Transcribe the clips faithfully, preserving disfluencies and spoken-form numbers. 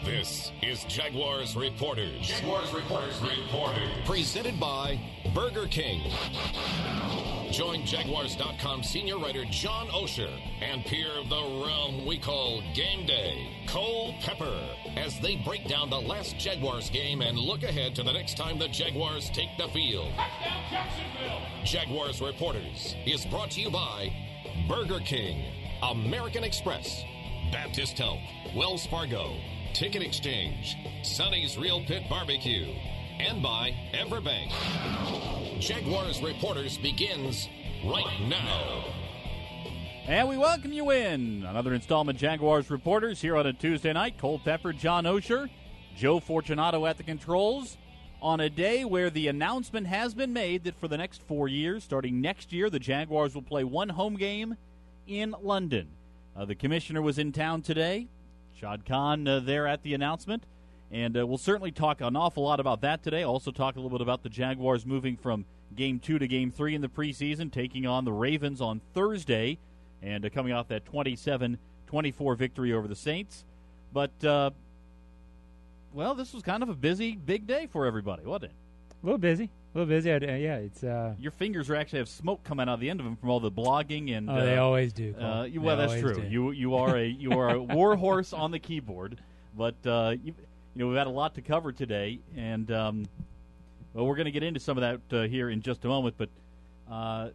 This is Jaguars Reporters. Jaguars Reporters Reporters. Presented by Burger King. Join Jaguars dot com senior writer John Osher and peer of the realm we call Game Day, Cole Pepper, as they break down the last Jaguars game and look ahead to the next time the Jaguars take the field. Touchdown, Jacksonville! Jaguars Reporters is brought to you by Burger King, American Express, Baptist Health, Wells Fargo, Ticket Exchange, Sonny's Real Pit Barbecue, and by Everbank. Jaguars Reporters begins right now. And we welcome you in. Another installment Jaguars Reporters here on a Tuesday night. Cole Pepper, John Osher, Joe Fortunato at the controls on a day where the announcement has been made that for the next four years, starting next year, the Jaguars will play one home game in London. Uh, the commissioner was in town today. Shad Khan uh, there at the announcement. And uh, we'll certainly talk an awful lot about that today. Also talk a little bit about the Jaguars moving from Game two to Game three in the preseason, taking on the Ravens on Thursday, and uh, coming off that twenty-seven twenty-four victory over the Saints. But, uh, well, this was kind of a busy, big day for everybody, wasn't it? A little busy. A little busy. Uh, yeah, it's... Uh, Your fingers are actually have smoke coming out of the end of them from all the blogging and... Oh, they uh, always do. Uh, you, well, they that's true. Do. You you are a you are a war horse on the keyboard, but uh, you, you know we've had a lot to cover today, and um, well, we're going to get into some of that uh, here in just a moment. But uh,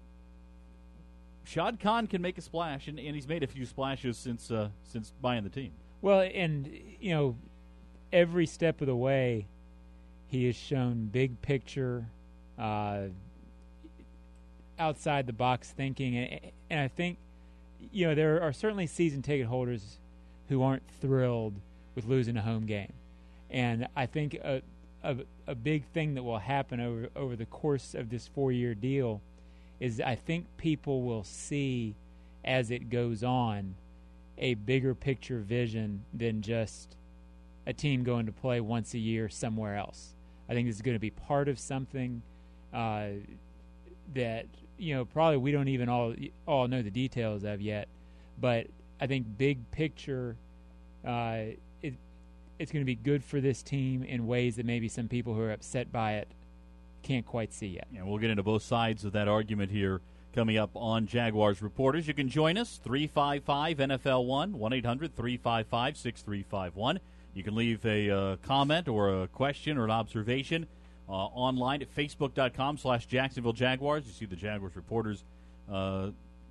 Shad Khan can make a splash, and, and he's made a few splashes since uh, since buying the team. Well, and you know, every step of the way, he has shown big picture, uh, outside the box thinking, and, and I think, you know, there are certainly season ticket holders who aren't thrilled with losing a home game, and I think a a, a big thing that will happen over over the course of this four-year deal is I think people will see as it goes on a bigger picture vision than just a team going to play once a year somewhere else. I think this is going to be part of something uh, that, you know, probably we don't even all all know the details of yet. But I think big picture, uh, it it's going to be good for this team in ways that maybe some people who are upset by it can't quite see yet. And we'll get into both sides of that argument here coming up on Jaguars Reporters. You can join us, three five five N F L one, one eight hundred three five five six three five one. You can leave a uh, comment or a question or an observation uh, online at facebook.com slash Jacksonville Jaguars. You see the Jaguars Reporters uh,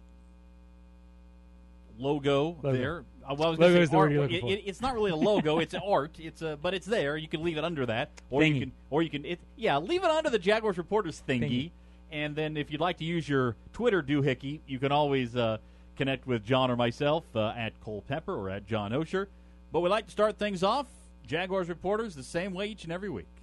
logo, logo there. Uh, well, I was logo say is the art, word you're looking it, for. it, it's not really a logo; it's an art. It's a, but it's there. You can leave it under that, or thingy. you can, or you can, it, yeah, leave it under the Jaguars Reporters thingy. Thingy. And then if you'd like to use your Twitter doohickey, you can always uh, connect with John or myself uh, at Cole Pepper or at John Osher. But we like to start things off, Jaguars Reporters, the same way each and every week.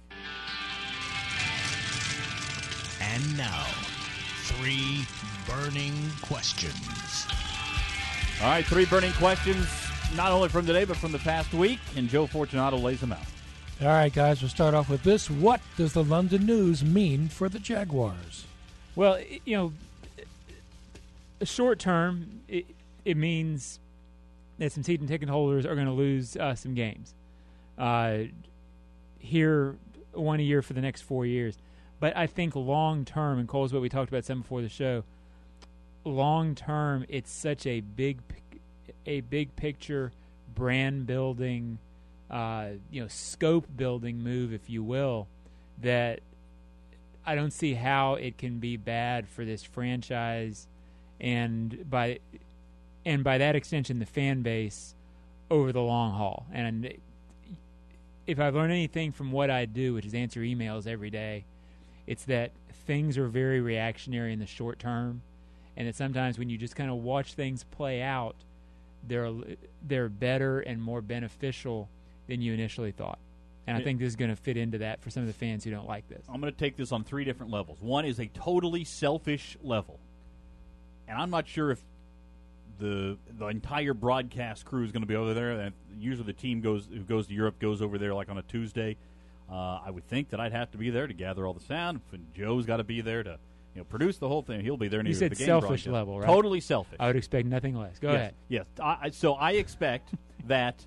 And now, three burning questions. All right, three burning questions, not only from today, but from the past week, and Joe Fortunato lays them out. All right, guys, we'll start off with this. What does the London news mean for the Jaguars? Well, you know, short term, it, it means that some season ticket holders are going to lose uh, some games. Uh, here, one a year for the next four years. But I think long term, and Cole's what we talked about some before the show, long term, it's such a big, a big picture, brand building, uh, you know, scope building move, if you will, that I don't see how it can be bad for this franchise, and by and by that extension, the fan base over the long haul. And if I've learned anything from what I do, which is answer emails every day, it's that things are very reactionary in the short term, and that sometimes when you just kind of watch things play out, they're they're better and more beneficial than you initially thought. And I think this is going to fit into that for some of the fans who don't like this. I'm going to take this on three different levels. One is a totally selfish level. And I'm not sure if the the entire broadcast crew is going to be over there. And usually the team goes who goes to Europe goes over there like on a Tuesday. Uh, I would think that I'd have to be there to gather all the sound. And Joe's got to be there to you know produce the whole thing. He'll be there. You said the game selfish broadcast. level, right? Totally selfish. I would expect nothing less. Go yes, ahead. Yes. I, so I expect that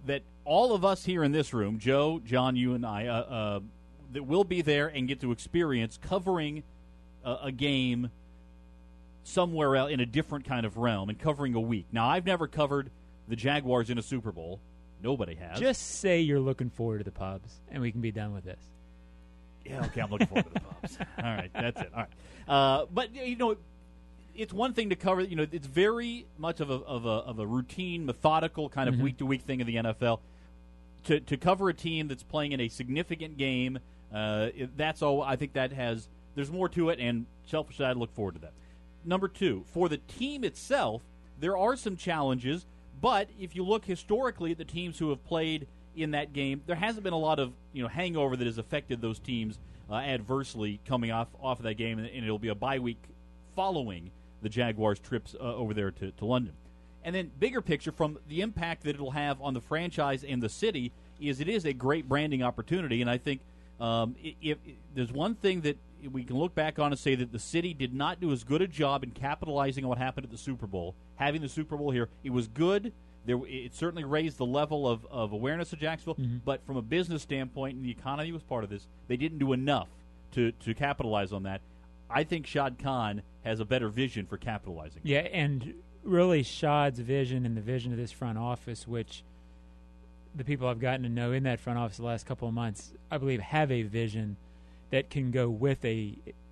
that all of us here in this room, Joe, John, you and I, uh, uh, that will be there and get to experience covering uh, a game somewhere else in a different kind of realm and covering a week. Now, I've never covered the Jaguars in a Super Bowl. Nobody has. Just say you're looking forward to the pubs, and we can be done with this. Yeah, okay, I'm looking forward to the pubs. All right, that's it. All right. Uh, but, you know, it's one thing to cover, you know, it's very much of a of a, of a routine, methodical kind of Mm-hmm. week-to-week thing in the N F L. To to cover a team that's playing in a significant game, uh, it, that's all. I think that has, there's more to it, and selfishly, I look forward to that. Number two, for the team itself, there are some challenges, but if you look historically at the teams who have played in that game, there hasn't been a lot of, you know, hangover that has affected those teams uh, adversely coming off, off of that game, and, and it'll be a bye week following the Jaguars' trips uh, over there to, to London. And then bigger picture from the impact that it'll have on the franchise and the city is it is a great branding opportunity, and I think um, if, if there's one thing that we can look back on and say that the city did not do as good a job in capitalizing on what happened at the Super Bowl, having the Super Bowl here. It was good. There, it certainly raised the level of, of awareness of Jacksonville, Mm-hmm. but from a business standpoint, and the economy was part of this, they didn't do enough to, to capitalize on that. I think Shad Khan has a better vision for capitalizing. Yeah, and really Shad's vision and the vision of this front office, which the people I've gotten to know in that front office the last couple of months, I believe, have a vision that can go with a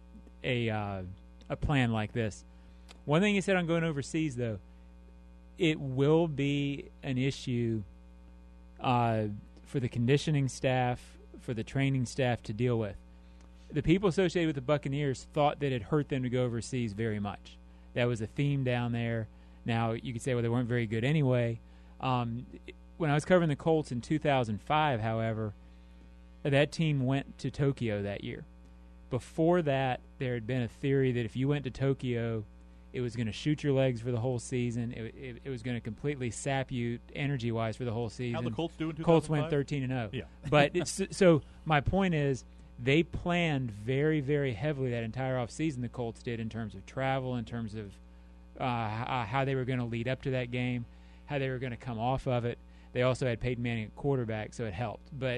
a uh, a plan like this. One thing he said on going overseas, though, it will be an issue uh, for the conditioning staff, for the training staff to deal with. The people associated with the Buccaneers thought that it hurt them to go overseas very much. That was a theme down there. Now, you could say, well, they weren't very good anyway. Um, when I was covering the Colts in two thousand five, however, that team went to Tokyo that year. Before that, there had been a theory that if you went to Tokyo, it was going to shoot your legs for the whole season. It, it, it was going to completely sap you energy-wise for the whole season. How the Colts do in two thousand five? Colts went thirteen and oh. Yeah. But it's, so my point is, they planned very, very heavily that entire offseason, the Colts did, in terms of travel, in terms of uh, how they were going to lead up to that game, how they were going to come off of it. They also had Peyton Manning at quarterback, so it helped. But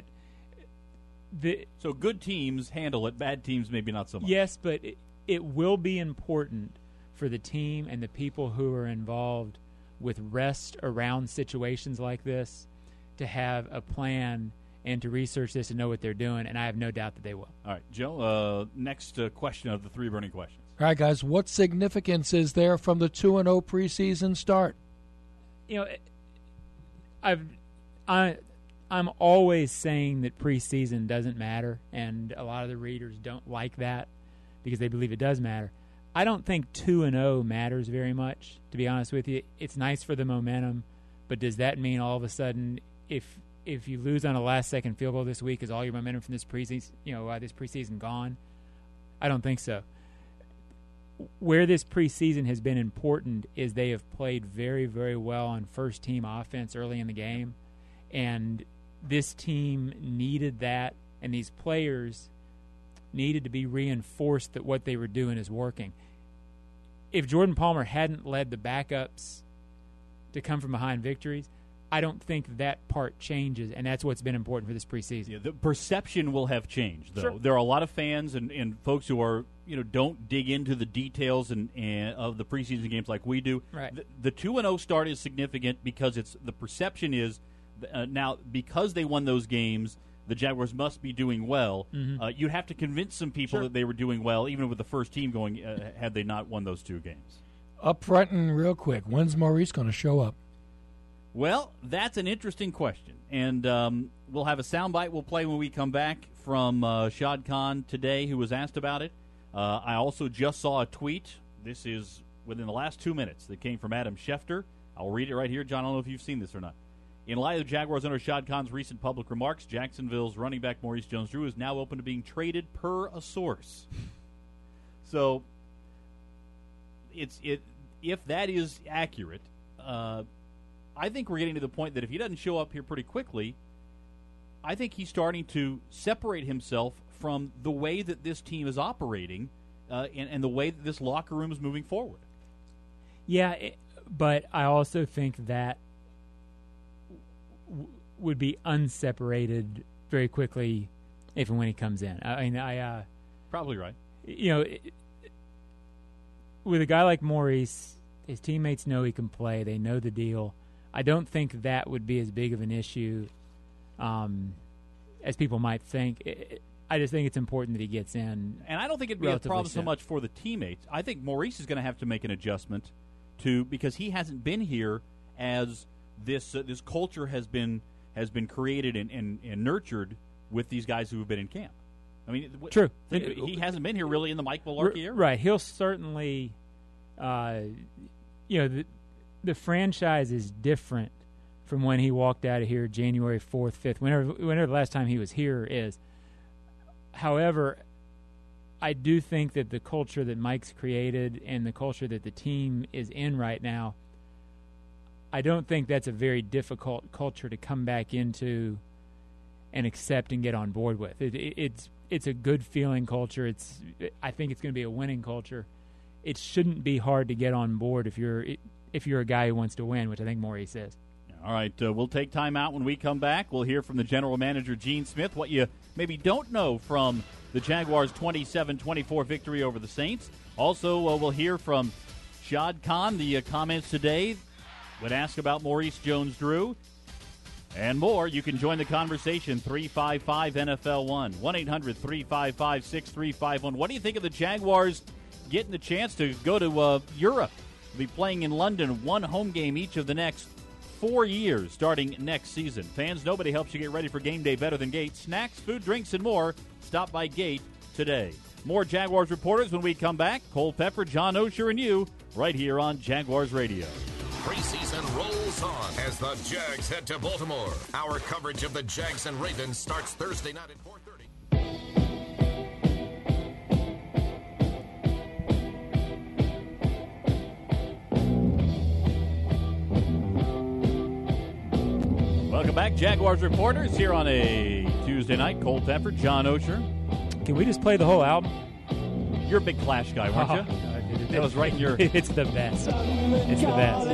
the So good teams handle it, bad teams maybe not so much. yes, but it, it will be important for the team and the people who are involved with rest around situations like this to have a plan and to research this and know what they're doing, and I have no doubt that they will. All right, Joe, uh, next uh, question of the three burning questions. All right, guys, what significance is there from the two and oh preseason start? You know, I've I I'm always saying that preseason doesn't matter, and a lot of the readers don't like that because they believe it does matter. I don't think two and oh matters very much, to be honest with you. It's nice for the momentum, but does that mean all of a sudden if if you lose on a last-second field goal this week, is all your momentum from this preseason, you know, uh, this preseason gone? I don't think so. Where this preseason has been important is they have played very, very well on first-team offense early in the game, and this team needed that, and these players needed to be reinforced that what they were doing is working. If Jordan Palmer hadn't led the backups to come from behind victories, I don't think that part changes, and that's what's been important for this preseason. Yeah, the perception will have changed, though. Sure. There are a lot of fans and, and folks who are, you know, don't dig into the details and, and of the preseason games like we do. Right. The, the two and oh start is significant because it's the perception is uh, now because they won those games, the Jaguars must be doing well. Mm-hmm. Uh, you'd have to convince some people Sure. that they were doing well, even with the first team going, uh, had they not won those two games. Up front and real quick, when's Maurice going to show up? Well, that's an interesting question, and um, we'll have a soundbite we'll play when we come back from uh, Shad Khan today, who was asked about it. Uh, I also just saw a tweet. This is within the last two minutes that came from Adam Schefter. I'll read it right here. John, I don't know if you've seen this or not. In light of the Jaguars under Shad Khan's recent public remarks, Jacksonville's running back Maurice Jones-Drew is now open to being traded per a source. So, it's it if that is accurate, uh, I think we're getting to the point that if he doesn't show up here pretty quickly, I think he's starting to separate himself from the way that this team is operating uh, and, and the way that this locker room is moving forward. Yeah, it, but I also think that w- would be unseparated very quickly if and when he comes in. I mean, I uh, probably right. You know, it, with a guy like Maurice, his teammates know he can play. They know the deal. I don't think that would be as big of an issue um, as people might think. It, I just think it's important that he gets in. And I don't think it'd be a problem soon. so much for the teammates. I think Maurice is going to have to make an adjustment to because he hasn't been here as this uh, this culture has been has been created and, and, and nurtured with these guys who have been in camp. I mean, w- true. He hasn't been here really in the Mike Mularkey era. Right. He'll certainly, uh, you know, the, the franchise is different from when he walked out of here January fourth, fifth, whenever, whenever the last time he was here is. However, I do think that the culture that Mike's created and the culture that the team is in right now, I don't think that's a very difficult culture to come back into and accept and get on board with. It, it, it's it's a good feeling culture. It's I think it's going to be a winning culture. It shouldn't be hard to get on board if you're if you're a guy who wants to win, which I think Maurice is. All right, uh, we'll take time out when we come back. We'll hear from the general manager, Gene Smith, what you maybe don't know from the Jaguars' twenty-seven twenty-four victory over the Saints. Also, uh, we'll hear from Shad Khan, the uh, comments today would ask about Maurice Jones-Drew. And more. You can join the conversation, three five five N F L one, one eight hundred three five five six three five one. What do you think of the Jaguars getting the chance to go to uh, Europe? They'll be playing in London, one home game each of the next four years starting next season. Fans, nobody helps you get ready for game day better than Gate. Snacks, food, drinks, and more. Stop by Gate today. More Jaguars reporters when we come back. Cole Pepper, John Osher, and you right here on Jaguars Radio. Preseason rolls on as the Jags head to Baltimore. Our coverage of the Jags and Ravens starts Thursday night at four thirty. Welcome back, Jaguars reporters, here on a Tuesday night. Cole Pepper, John Osher. Can we just play the whole album? You're a big Clash guy, weren't you? Oh, that was right in your... It's the best. It's the best.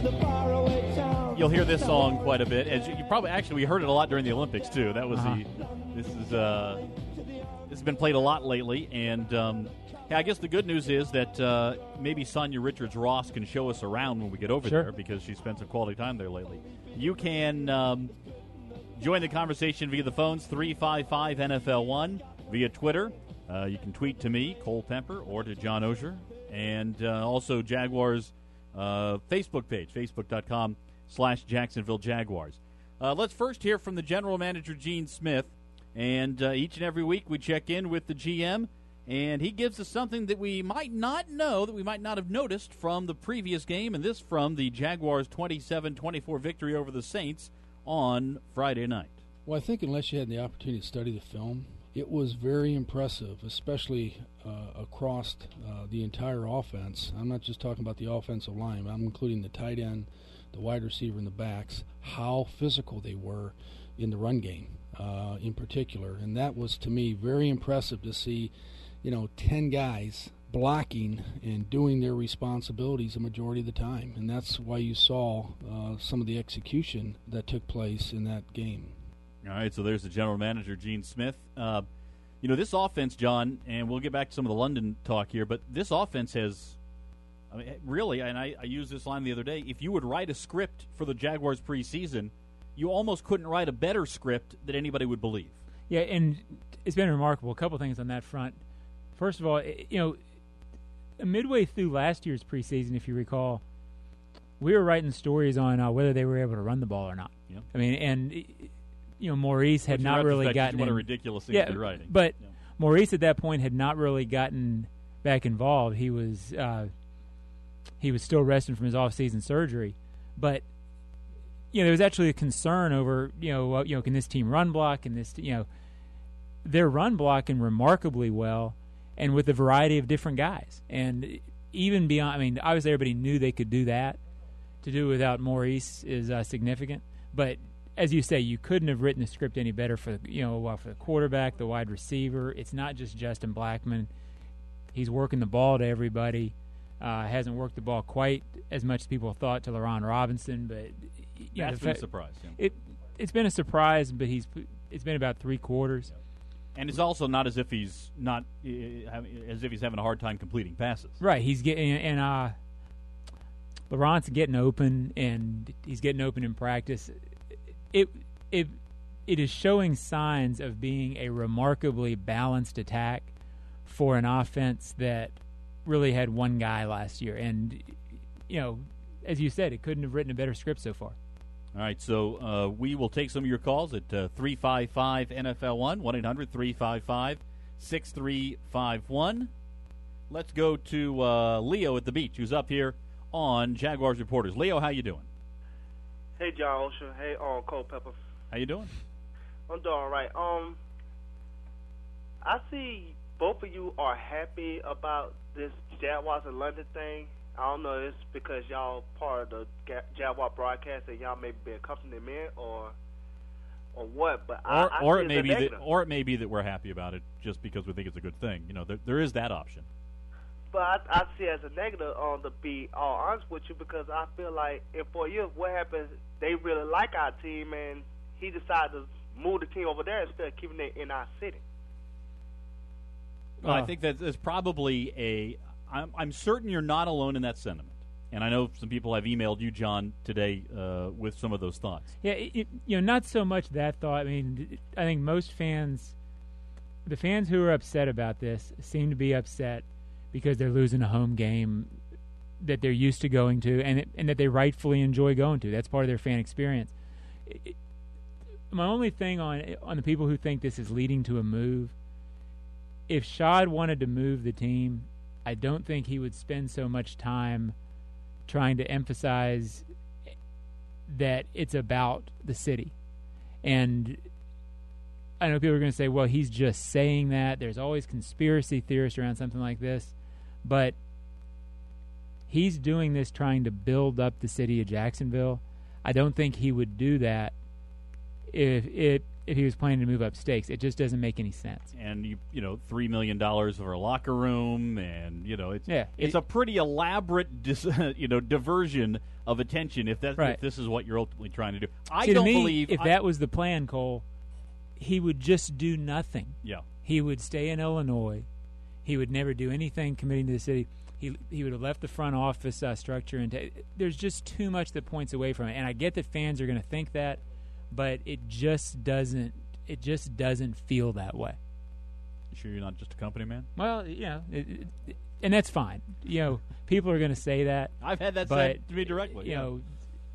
You'll hear this song quite a bit. As you, you probably actually we heard it a lot during the Olympics too. That was uh-huh. the. This is uh, this has been played a lot lately, and um, yeah, I guess the good news is that uh, maybe Sonia Richards-Ross can show us around when we get over sure. there because she spent some quality time there lately. You can um, join the conversation via the phones three five five N F L one, via Twitter. Uh, you can tweet to me, Cole Pepper, or to John Osher, and uh, also Jaguars uh, Facebook page, facebook.com slash Jacksonville Jaguars. Uh, let's first hear from the general manager, Gene Smith, and uh, each and every week we check in with the G M, and he gives us something that we might not know, that we might not have noticed from the previous game, and this from the Jaguars' twenty-seven twenty-four victory over the Saints on Friday night. Well, I think unless you had the opportunity to study the film, it was very impressive, especially uh, across uh, the entire offense. I'm not just talking about the offensive line, I'm including the tight end, the wide receiver, and the backs, how physical they were in the run game uh, in particular. And that was, to me, very impressive to see, you know, ten guys blocking and doing their responsibilities a majority of the time. And that's why you saw uh, some of the execution that took place in that game. All right, so there's the general manager, Gene Smith. Uh, you know, this offense, John, and we'll get back to some of the London talk here, but this offense has, I mean, really, and I, I used this line the other day, if you would write a script for the Jaguars preseason, you almost couldn't write a better script that anybody would believe. Yeah, and it's been remarkable. A couple things on that front. First of all, you know, midway through last year's preseason, if you recall, we were writing stories on uh, whether they were able to run the ball or not. Yeah. I mean, and... You know, Maurice had not really gotten what in. a ridiculous thing yeah, to be writing. But yeah. Maurice at that point had not really gotten back involved. He was uh, he was still resting from his off-season surgery. But you know, there was actually a concern over you know uh, you know can this team run block? And this you know they're run blocking remarkably well, and with a variety of different guys. And even beyond, I mean, obviously everybody knew they could do that. To do without Maurice is uh, significant, but. As you say, you couldn't have written the script any better for you know for the quarterback, the wide receiver. It's not just Justin Blackman; he's working the ball to everybody. Uh, hasn't worked the ball quite as much as people thought to LaRon Robinson, but you that's know, been a surprise. Yeah. It it's been a surprise, but he's it's been about three quarters. And it's also not as if he's not uh, as if he's having a hard time completing passes. Right, he's getting and uh, Laurent's getting open, and he's getting open in practice. It it it is showing signs of being a remarkably balanced attack for an offense that really had one guy last year, and you know, as you said, it couldn't have written a better script so far. All right, so uh, we will take some of your calls at uh, three five five N F L one, one eight hundred three five five six three five one. Let's go to uh, Leo at the beach, who's up here on Jaguars Reporters. Leo, how you doing? Hey, John Osher. Hey, um, Culpepper. How you doing? I'm doing all right. Um, I see both of you are happy about this Jaguars in London thing. I don't know if it's because y'all part of the Jaguar broadcast and y'all may be accompanying men or or what. But or, I, I or see it may it's a be that, negative. or it may be that we're happy about it just because we think it's a good thing. You know, there, there is that option. But I, I see it as a negative, um, to be all honest with you, because I feel like in four years, what happens? They really like our team, and he decided to move the team over there instead of keeping it in our city. Well, Uh, I think that there's probably a. I'm, I'm certain you're not alone in that sentiment, and I know some people have emailed you, John, today uh, with some of those thoughts. Yeah, it, it, you know, not so much that thought. I mean, I think most fans, the fans who are upset about this, seem to be upset because they're losing a home game that they're used to going to, and it, and that they rightfully enjoy going to. That's part of their fan experience. It, it, my only thing on on the people who think this is leading to a move, if Shad wanted to move the team, I don't think he would spend so much time trying to emphasize that it's about the city. And I know people are going to say, well, he's just saying that. There's always conspiracy theorists around something like this. But he's doing this trying to build up the city of Jacksonville. I don't think he would do that if it if he was planning to move up stakes. It just doesn't make any sense. And you you know three million dollars for a locker room, and you know it's Yeah, it's it- a pretty elaborate dis, you know diversion of attention if that Right. if this is what you're ultimately trying to do. I See, don't to me, believe if I- that was the plan, Cole, he would just do nothing. yeah. He would stay in Illinois. He would never do anything committing to the city. He he would have left the front office uh, structure, and t- there's just too much that points away from it. And I get that fans are going to think that, but it just doesn't. It just doesn't feel that way. You sure you're not just a company man? Well, you know, it, it, and that's fine. You know, people are going to say that. I've had that But, said to me directly. You yeah. know,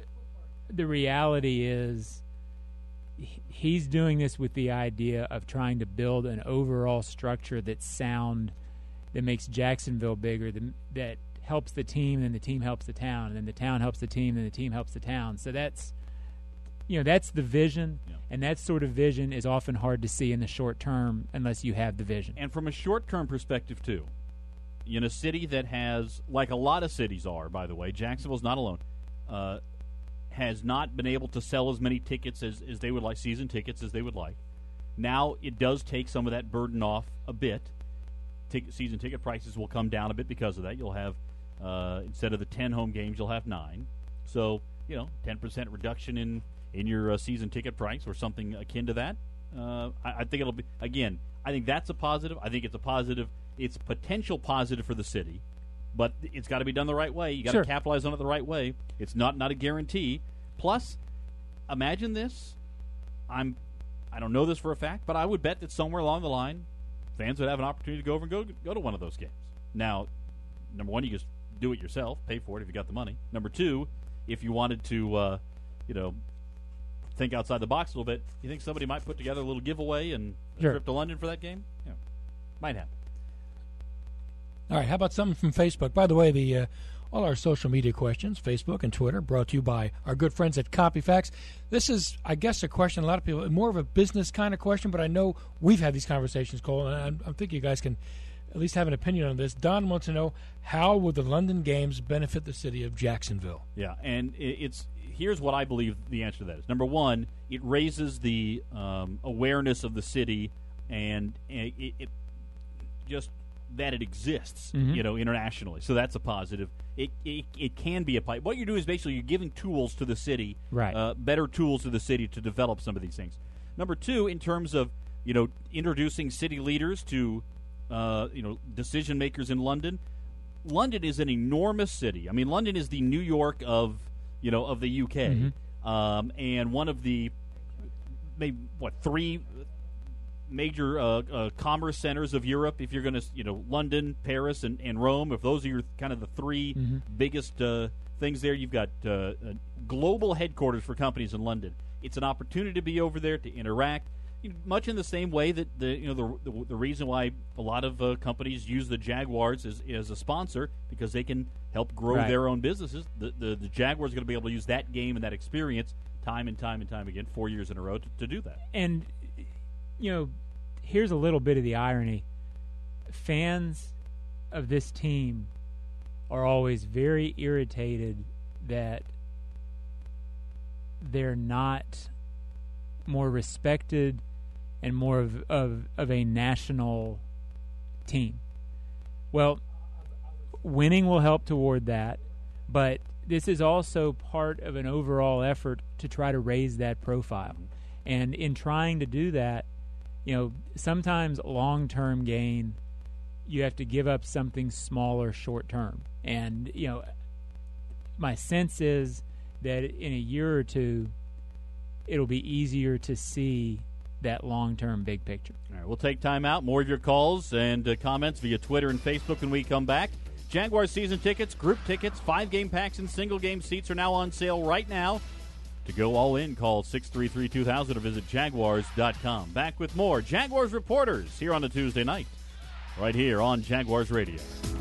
the reality is he- he's doing this with the idea of trying to build an overall structure that's sound, that makes Jacksonville bigger, that, that helps the team, and then the team helps the town, and then the town helps the team, and the team helps the town. So that's, you know, that's the vision, Yeah. and that sort of vision is often hard to see in the short term unless you have the vision. And from a short-term perspective, too, in a city that has, like a lot of cities are, by the way, Jacksonville's not alone, uh, has not been able to sell as many tickets as, as they would like, season tickets as they would like. Now it does take some of that burden off a bit. Ticket, season ticket prices will come down a bit because of that. You'll have, uh, instead of the ten home games, you'll have nine. So, you know, ten percent reduction in, in your uh, season ticket price or something akin to that. Uh, I, I think it'll be, again, I think that's a positive. I think it's a positive. It's potential positive for the city, but it's got to be done the right way. You got to Sure. capitalize on it the right way. It's not not a guarantee. Plus, imagine this. I'm, I don't know this for a fact, but I would bet that somewhere along the line, fans would have an opportunity to go over and go go to one of those games. Now, number one, you just do it yourself, pay for it if you got the money. Number two, if you wanted to, uh, you know, think outside the box a little bit, you think somebody might put together a little giveaway and a Sure. trip to London for that game? Yeah, might happen. All right, how about something from Facebook? By the way, the uh, all our social media questions, Facebook and Twitter, brought to you by our good friends at Copyfax. This is, I guess, a question a lot of people, more of a business kind of question, but I know we've had these conversations, Cole, and I'm, I'm thinking you guys can at least have an opinion on this. Don wants to know, how will the London Games benefit the city of Jacksonville? Yeah, and i- it's here's what I believe the answer to that is. Number one, it raises the um, awareness of the city and it, it, it just that it exists, Mhm. you know, internationally. So that's a positive. it, it it can be a pipe. What you do is basically you're giving tools to the city, Right. uh, better tools to the city to develop some of these things. Number two, in terms of you know introducing city leaders to uh, you know decision makers in London. London is an enormous city. I mean, London is the New York of you know of the U K, Mm-hmm. um, and one of the maybe what three major uh, uh, commerce centers of Europe. If you're going to, you know, London, Paris, and, and Rome. If those are your kind of the three Mm-hmm. biggest uh, things there, you've got uh, uh, global headquarters for companies in London. It's an opportunity to be over there to interact. You know, much in the same way that the you know the the, the reason why a lot of uh, companies use the Jaguars as, as a sponsor because they can help grow Right. their own businesses. The the, the Jaguars are going to be able to use that game and that experience time and time and time again, four years in a row, to, to do that. And, you know, here's a little bit of the irony. Fans of this team are always very irritated that they're not more respected and more of, of, of a national team. Well, winning will help toward that, but this is also part of an overall effort to try to raise that profile. And in trying to do that, you know, sometimes long-term gain, you have to give up something smaller short-term. And, you know, my sense is that in a year or two, it'll be easier to see that long-term big picture. All right, we'll take time out. More of your calls and uh, comments via Twitter and Facebook when we come back. Jaguars season tickets, group tickets, five-game packs, and single-game seats are now on sale right now. To go all in, call six three three, two thousand or visit Jaguars dot com. Back with more Jaguars Reporters here on a Tuesday night, right here on Jaguars Radio.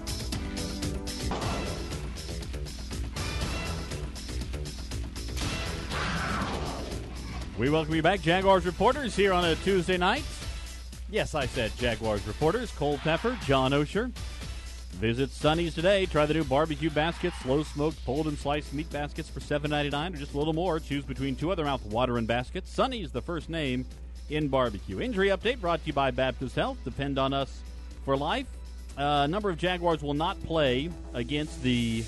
We welcome you back, Jaguars Reporters, here on a Tuesday night. Yes, I said Jaguars Reporters. Cole Pepper, John Osher. Visit Sonny's today. Try the new barbecue baskets, slow-smoked, pulled and sliced meat baskets for seven ninety-nine or just a little more. Choose between two other mouth-watering baskets. Sonny's the first name in barbecue. Injury update brought to you by Baptist Health. Depend on us for life. Uh, a number of Jaguars will not play against the,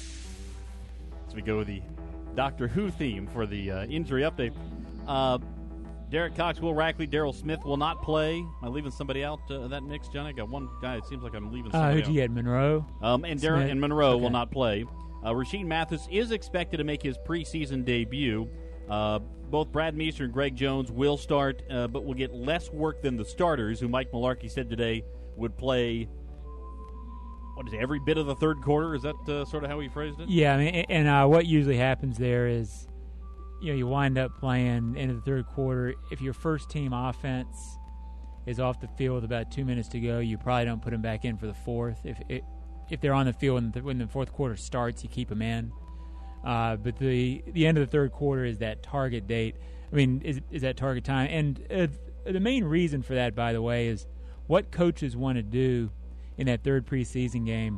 as we go with the Doctor Who theme for the uh, injury update. Uh, Derek Cox, Will Rackley, Darrell Smith will not play. Am I leaving somebody out uh, that mix, John? I got one guy. It seems like I'm leaving Uh, somebody who'd you out. get, Monroe? Um, and Darren Smith? and Monroe Okay. will not play. Uh, Rasheed Mathis is expected to make his preseason debut. Uh, both Brad Meester and Greg Jones will start, uh, but will get less work than the starters, who Mike Mularkey said today would play, what is it, every bit of the third quarter? Is that uh, sort of how he phrased it? Yeah, I mean, a- and uh, what usually happens there is, you know, you wind up playing into the third quarter. If your first team offense is off the field with about two minutes to go, you probably don't put them back in for the fourth. If it, if they're on the field when the, when the fourth quarter starts, you keep them in. Uh, but the the end of the third quarter is that target date. I mean, is is that target time? And uh, the main reason for that, by the way, is what coaches want to do in that third preseason game.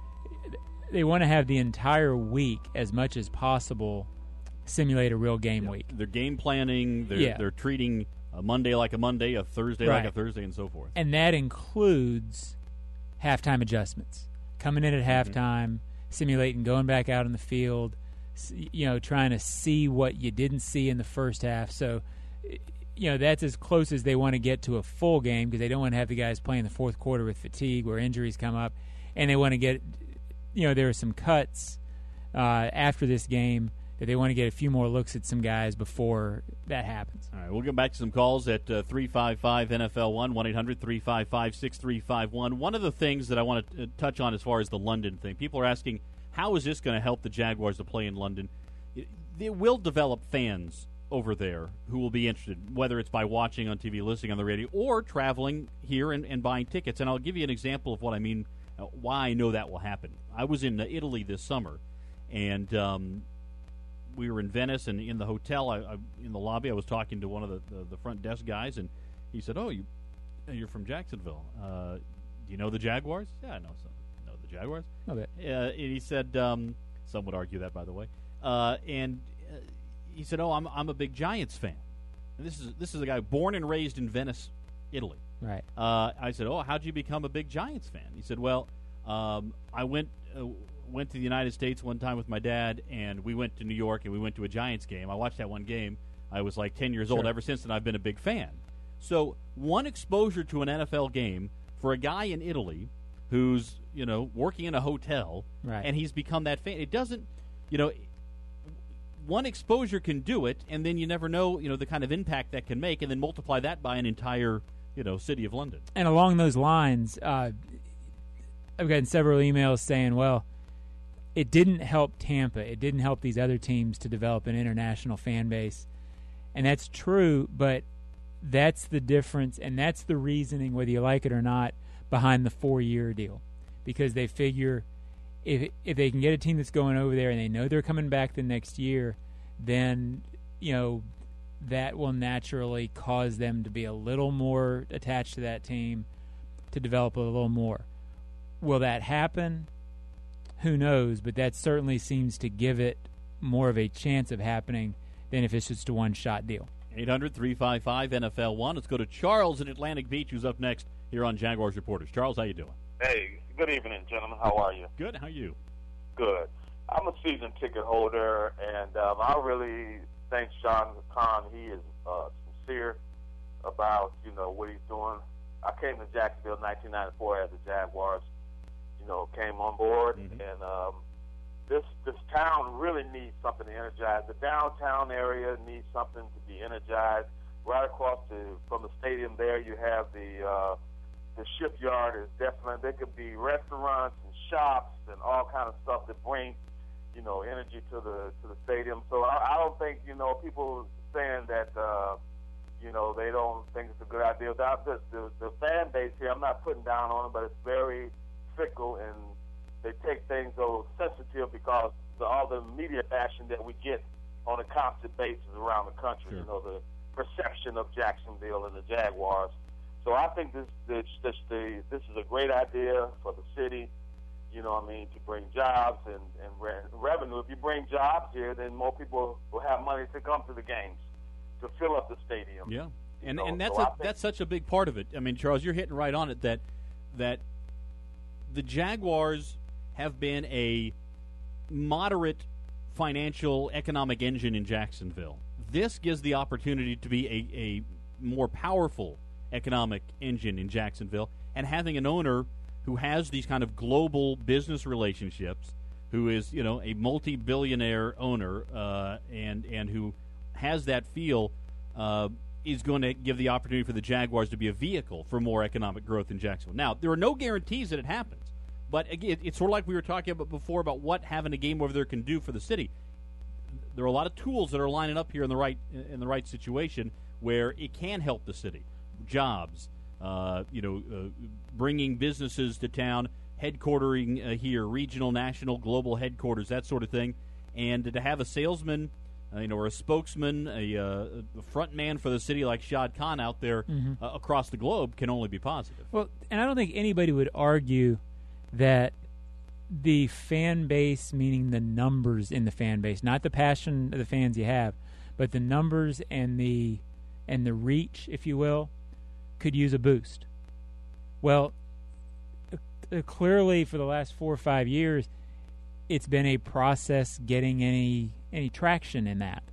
They want to have the entire week, as much as possible, simulate a real game Yeah. week. They're game planning. They're, Yeah. they're treating a Monday like a Monday, a Thursday like Right. a Thursday, and so forth. And that includes halftime adjustments. Coming in at Mm-hmm. halftime, simulating going back out on the field, s- you know, trying to see what you didn't see in the first half. So, you know, that's as close as they want to get to a full game because they don't want to have the guys playing the fourth quarter with fatigue where injuries come up. And they want to get, you know, there are some cuts uh, after this game that they want to get a few more looks at some guys before that happens. All right, we'll get back to some calls at uh, three five five N F L one, one eight hundred three five five six three five one. One of the things that I want to uh, touch on as far as the London thing, people are asking, how is this going to help the Jaguars to play in London? It, it will develop fans over there who will be interested, whether it's by watching on T V, listening on the radio, or traveling here and, and buying tickets. And I'll give you an example of what I mean, uh, why I know that will happen. I was in uh, Italy this summer, and um, we were in Venice, and in the hotel, I, I, in the lobby, I was talking to one of the, the, the front desk guys, and he said, "Oh, you, you're from Jacksonville. Uh, do you know the Jaguars?" "Yeah, I know some. Know the Jaguars." A bit. Uh, and he said, um, "Some would argue that, by the way." Uh, and uh, he said, "Oh, I'm I'm a big Giants fan." And this is this is a guy born and raised in Venice, Italy. Right. Uh, I said, "Oh, how'd you become a big Giants fan?" He said, "Well, um, I went." Uh, went to the United States one time with my dad, and we went to New York, and we went to a Giants game. I watched that one game. I was like ten years Sure. old. Ever since then, I've been a big fan. So one exposure to an N F L game for a guy in Italy who's, you know, working in a hotel, Right. and he's become that fan. It doesn't, you know, one exposure can do it, and then you never know, you know, the kind of impact that can make, and then multiply that by an entire, you know, city of London. And along those lines, uh, I've gotten several emails saying, well, it didn't help Tampa. It didn't help these other teams to develop an international fan base. And that's true, but that's the difference, and that's the reasoning, whether you like it or not, behind the four-year deal. Because they figure if if they can get a team that's going over there and they know they're coming back the next year, then, you know, that will naturally cause them to be a little more attached to that team, to develop a little more. Will that happen? Who knows? But that certainly seems to give it more of a chance of happening than if it's just a one-shot deal. eight hundred, three five five, N F L one. Let's go to Charles in Atlantic Beach, who's up next here on Jaguars Reporters. Charles, how you doing? Hey, good evening, gentlemen. How are you? Good. How are you? Good. I'm a season ticket holder, and um, I really thank Sean Khan. He is uh, sincere about, you know, what he's doing. I came to Jacksonville in nineteen ninety-four as the Jaguars, you know, came on board, Mhm. and um, this this town really needs something to energize. The downtown area needs something to be energized. Right across the from the stadium there, you have the uh, the shipyard is definitely. There could be restaurants and shops and all kind of stuff that bring, you know, energy to the to the stadium. So I, I don't think, you know, people saying that uh, you know, they don't think it's a good idea. The, the, the fan base here, I'm not putting down on them, but it's very fickle, and they take things so sensitive because of all the media action that we get on a constant basis around the country. Sure. You know, the perception of Jacksonville and the Jaguars. So I think this this this, the, this is a great idea for the city. You know what I mean, to bring jobs and, and re- revenue. If you bring jobs here, then more people will have money to come to the games, to fill up the stadium. Yeah, and know, and that's so I a, think- that's such a big part of it. I mean, Charles, you're hitting right on it. That that the Jaguars have been a moderate financial economic engine in Jacksonville. This gives the opportunity to be a, a more powerful economic engine in Jacksonville, and having an owner who has these kind of global business relationships, who is, you know, a multi-billionaire owner, uh, and and who has that feel, uh, is going to give the opportunity for the Jaguars to be a vehicle for more economic growth in Jacksonville. Now, there are no guarantees that it happens, but again, it's sort of like we were talking about before about what having a game over there can do for the city. There are a lot of tools that are lining up here in the right in the right situation where it can help the city. Jobs, uh, you know, uh, bringing businesses to town, headquartering uh, here, regional, national, global headquarters, that sort of thing, and to have a salesman, uh, you know, or a spokesman, a, uh, a front man for the city like Shad Khan out there Mhm. uh, across the globe can only be positive. Well, and I don't think anybody would argue that the fan base, meaning the numbers in the fan base, not the passion of the fans you have, but the numbers and the and the reach, if you will, could use a boost. Well, uh, clearly for the last four or five years, it's been a process getting any any traction in that.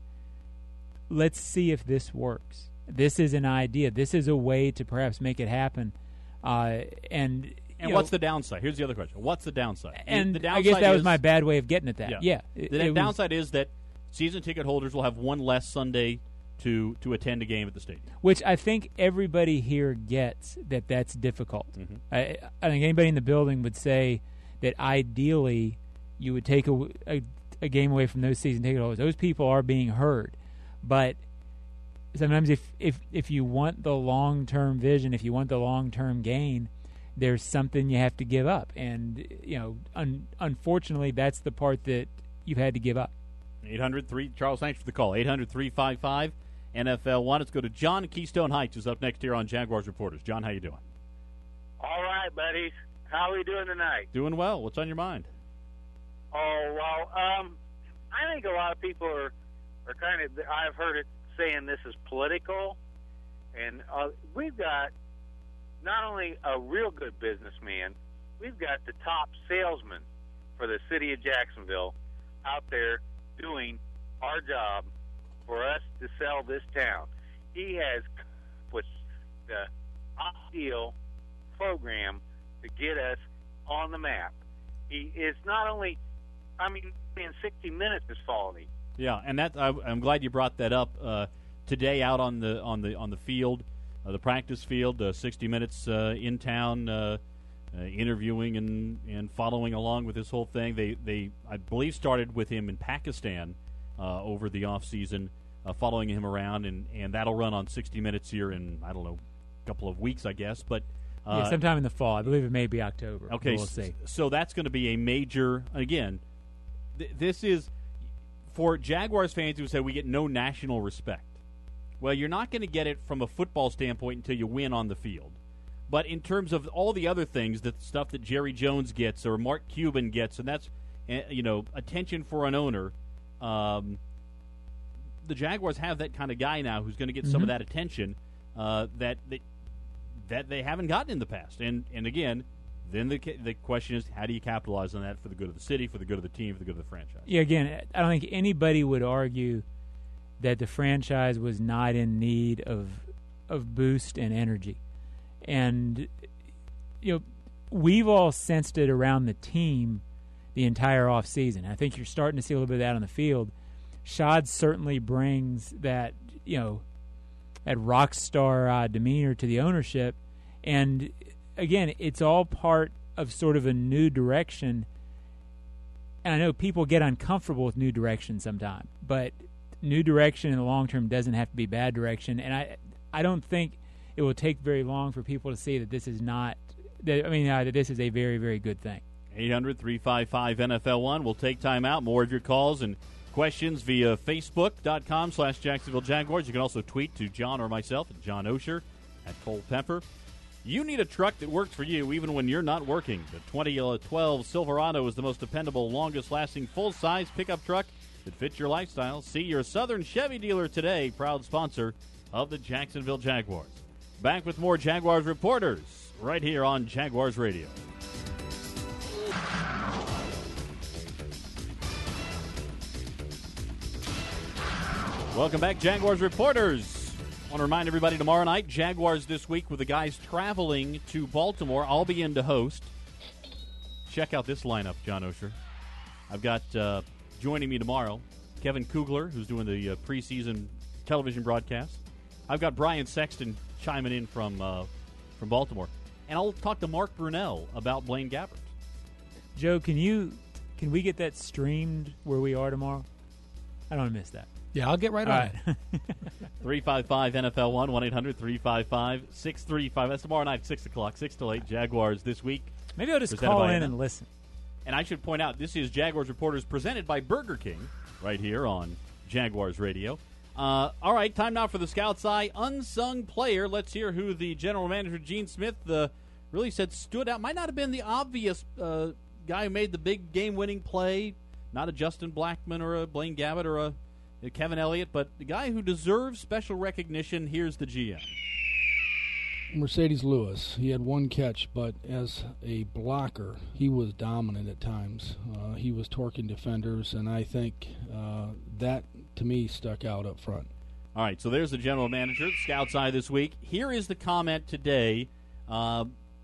Let's see if this works. This is an idea. This is a way to perhaps make it happen. Uh, and And you what's know, the downside? Here's the other question. What's the downside? And the I downside guess that was is- my bad way of getting at that. Yeah. Yeah, it- the it was- downside is that season ticket holders will have one less Sunday to to attend a game at the stadium. which I think everybody here gets that that's difficult. Mhm. I, I think anybody in the building would say that ideally you would take a, a, a game away from those season ticket holders. Those people are being heard, but sometimes if if if you want the long term vision, if you want the long term gain, there's something you have to give up, and you know, un, unfortunately, that's the part that you've had to give up. eight hundred three Charles, thanks for the call. eight hundred, three five five, N F L one. Let's go to John in Keystone Heights, who's up next here on Jaguars Reporters. John, how you doing? All right, buddies. How are we doing tonight? Doing well. What's on your mind? Oh, well, um, I think a lot of people are, are kind of, I've heard it saying this is political, and uh, we've got not only a real good businessman, we've got the top salesman for the city of Jacksonville out there doing our job for us to sell this town. He has put the ideal program to get us on the map. He is not only, I mean, in sixty minutes is faulty. Yeah, and that I, I'm glad you brought that up uh, today out on the on the on the field, uh, the practice field. Uh, sixty minutes uh, in town, uh, uh, interviewing and, and following along with this whole thing. They they I believe started with him in Pakistan uh, over the off season, uh, following him around, and, and that'll run on sixty minutes here in I don't know, a couple of weeks I guess, but. Uh, yeah, sometime in the fall. I believe it may be October. Okay, we'll see. So that's going to be a major. Again, th- this is for Jaguars fans who say we get no national respect. Well, you're not going to get it from a football standpoint until you win on the field. But in terms of all the other things, the stuff that Jerry Jones gets or Mark Cuban gets, and that's uh, you know attention for an owner. Um, the Jaguars have that kind of guy now who's going to get mm-hmm. some of that attention uh, that that. that they haven't gotten in the past. And and again, then the the question is, how do you capitalize on that for the good of the city, for the good of the team, for the good of the franchise? Yeah, again, I don't think anybody would argue that the franchise was not in need of of boost and energy. And, you know, we've all sensed it around the team the entire offseason. I think you're starting to see a little bit of that on the field. Shad certainly brings that, you know, that rock star uh, demeanor to the ownership. And, again, it's all part of sort of a new direction. And I know people get uncomfortable with new direction sometimes, but new direction in the long term doesn't have to be bad direction. And I I don't think it will take very long for people to see that this is not that, I mean, uh, that this is a very, very good thing. eight hundred, three five five, N F L one. We'll take time out. More of your calls and questions via Facebook.com slash Jacksonville Jaguars. You can also tweet to John or myself at John Osher at Cole Pepper. You need a truck that works for you even when you're not working. The twenty twelve Silverado is the most dependable, longest-lasting, full-size pickup truck that fits your lifestyle. See your Southern Chevy dealer today, proud sponsor of the Jacksonville Jaguars. Back with more Jaguars reporters right here on Jaguars Radio. Welcome back, Jaguars reporters. I want to remind everybody tomorrow night, Jaguars this week with the guys traveling to Baltimore. I'll be in to host. Check out this lineup, John Osher. I've got uh, joining me tomorrow, Kevin Kugler, who's doing the uh, preseason television broadcast. I've got Brian Sexton chiming in from uh, from Baltimore. And I'll talk to Mark Brunell about Blaine Gabbert. Joe, can you can we get that streamed where we are tomorrow? I don't want to miss that. Yeah, I'll get right All on right. it. three five five N F L one, one eight hundred, three five five, six three five. That's tomorrow night, six o'clock, six till eight. Jaguars this week. Maybe I'll just presented call by in Anna. and listen. And I should point out, this is Jaguars Reporters presented by Burger King right here on Jaguars Radio. Uh, all right, time now for the Scout's Eye Unsung Player. Let's hear who the general manager, Gene Smith, uh, really said stood out. Might not have been the obvious uh, guy who made the big game-winning play. Not a Justin Blackmon or a Blaine Gabbert or a Kevin Elliott, but the guy who deserves special recognition. Here's the G M. Mercedes Lewis. He had one catch, but as a blocker, he was dominant at times. Uh, he was torquing defenders, and I think uh, that, to me, stuck out up front. All right, so there's the general manager, Scout's Eye this week. Here is the comment today. Uh,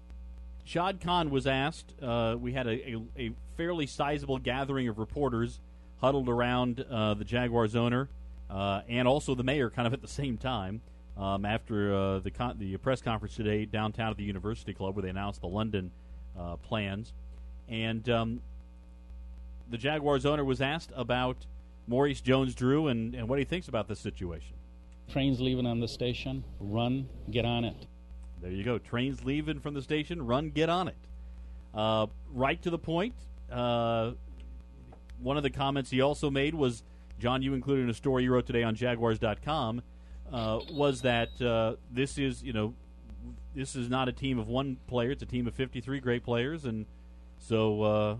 Shad Khan was asked. Uh, we had a, a, a fairly sizable gathering of reporters huddled around uh, the Jaguars owner uh, and also the mayor kind of at the same time um, after uh, the con- the press conference today downtown at the University Club where they announced the London uh, plans. And um, the Jaguars owner was asked about Maurice Jones-Drew and, and what he thinks about this situation. Trains leaving on the station, run, get on it. There you go. Trains leaving from the station, run, get on it. Uh, right to the point. Uh, one of the comments he also made was, John, you included in a story you wrote today on Jaguars dot com, uh, was that uh, this is, you know, this is not a team of one player. It's a team of fifty-three great players, and so uh,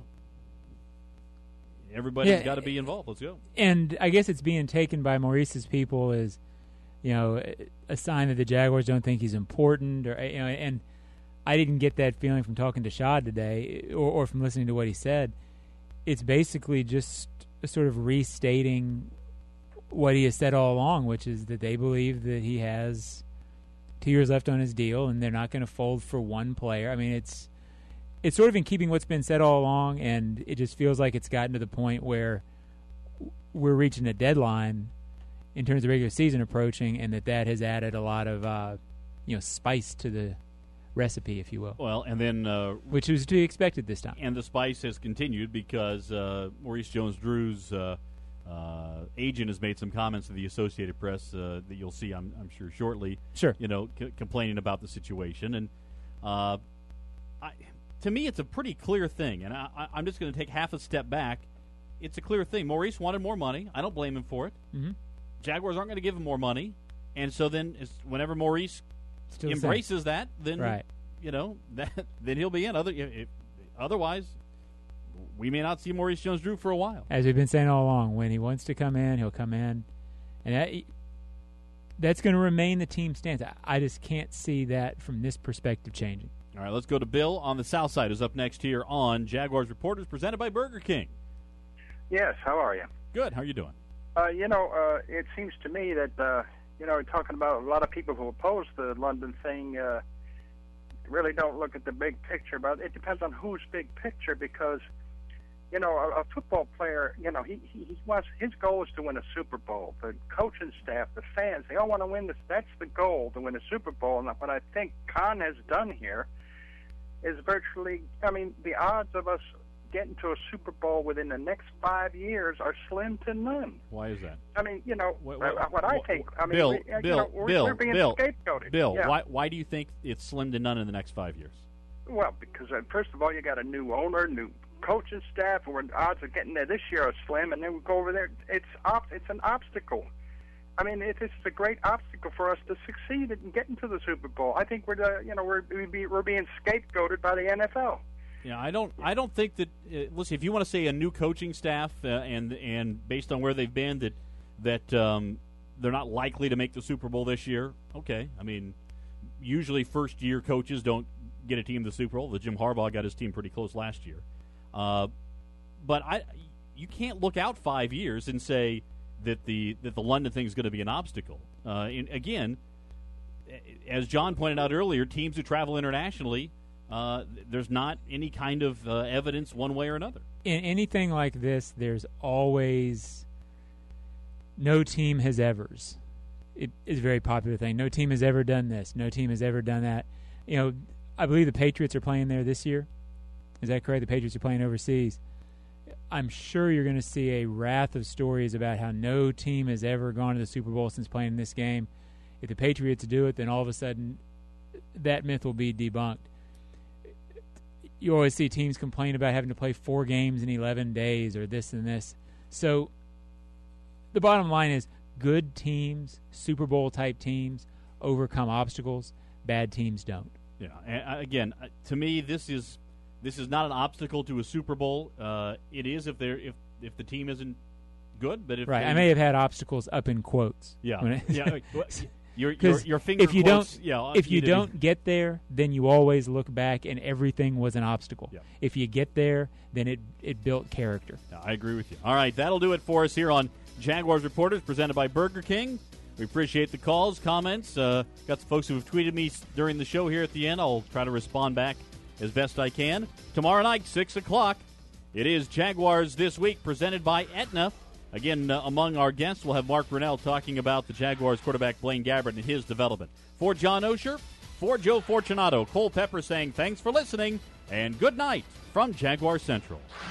everybody's Yeah, got to be involved. Let's go. And I guess it's being taken by Maurice's people as, you know, a sign that the Jaguars don't think he's important, or you know, and I didn't get that feeling from talking to Shad today, or, or from listening to what he said. it's basically just sort of restating what he has said all along, which is that they believe that he has two years left on his deal, and they're not going to fold for one player. I mean, it's it's sort of in keeping what's been said all along, and it just feels like it's gotten to the point where we're reaching a deadline in terms of regular season approaching, and that that has added a lot of uh, you know spice to the recipe, if you will. Well, and then uh, which was to be expected this time. And the spice has continued because uh, Maurice Jones-Drew's uh, uh, agent has made some comments to the Associated Press uh, that you'll see, I'm, I'm sure, shortly. Sure. You know, c- complaining about the situation, and uh, I, to me, it's a pretty clear thing. And I, I, I'm just going to take half a step back. It's a clear thing. Maurice wanted more money. I don't blame him for it. Mm-hmm. Jaguars aren't going to give him more money, and so then it's, whenever Maurice Still embraces the that, then right. you know that then he'll be in. Other if, otherwise, we may not see Maurice Jones-Drew for a while. As we've been saying all along, when he wants to come in, he'll come in, and that, that's going to remain the team stance. I, I just can't see that from this perspective changing. All right, let's go to Bill on the South Side, who's up next here on Jaguars Reporters, presented by Burger King. Yes, how are you? Good. How are you doing? Uh, you know, uh, it seems to me that, uh, you know, talking about a lot of people who oppose the London thing uh, really don't look at the big picture. But it depends on whose big picture, because, you know, a, a football player, you know, he, he, he wants, his goal is to win a Super Bowl. The coaching staff, the fans, they all want to win this. That's the goal, to win a Super Bowl. And what I think Khan has done here is virtually, I mean, the odds of us getting to a Super Bowl within the next five years are slim to none. Why is that? I mean, you know, what, what, what I think. I mean, Bill, we, you Bill, know, we're, Bill, we're being Bill, scapegoated. Bill, yeah. why why do you think it's slim to none in the next five years? Well, because uh, first of all, you got a new owner, new coaching staff, where the odds of getting there this year are slim, and then we go over there. It's op- it's an obstacle. I mean, it, it's a great obstacle for us to succeed in getting to the Super Bowl. I think we're, the, you know, we're we're being scapegoated by the N F L. Yeah, I don't. I don't think that. Uh, listen, if you want to say a new coaching staff, uh, and and based on where they've been, that that um, they're not likely to make the Super Bowl this year. Okay, I mean, usually first year coaches don't get a team to the Super Bowl. The Jim Harbaugh got his team pretty close last year, uh, but I, you can't look out five years and say that the that the London thing is going to be an obstacle. Uh, and again, as John pointed out earlier, teams who travel internationally. Uh, there's not any kind of uh, evidence one way or another. In anything like this, there's always no team has ever's. It is a very popular thing. No team has ever done this. No team has ever done that. You know, I believe the Patriots are playing there this year. Is that correct? The Patriots are playing overseas. I'm sure you're going to see a raft of stories about how no team has ever gone to the Super Bowl since playing this game. If the Patriots do it, then all of a sudden that myth will be debunked. You always see teams complain about having to play four games in eleven days or this and this. So the bottom line is good teams, Super Bowl-type teams, overcome obstacles. Bad teams don't. Yeah. And again, to me, this is this is not an obstacle to a Super Bowl. Uh, it is if they're if if the team isn't good, but if right, they, I may have had obstacles up in quotes. Yeah. When it, yeah. Your, your, your finger if you quotes, don't, yeah, if you to don't be, get there, then you always look back and everything was an obstacle. Yeah. If you get there, then it it built character. Yeah, I agree with you. All right, that'll do it for us here on Jaguars Reporters, presented by Burger King. We appreciate the calls, comments. Uh, got some folks who have tweeted me during the show here at the end. I'll try to respond back as best I can. Tomorrow night, six o'clock, it is Jaguars This Week, presented by Aetna. Again, uh, among our guests, we'll have Mark Brunell talking about the Jaguars quarterback Blaine Gabbert and his development. For John Osher, for Joe Fortunato, Cole Pepper saying thanks for listening and good night from Jaguar Central.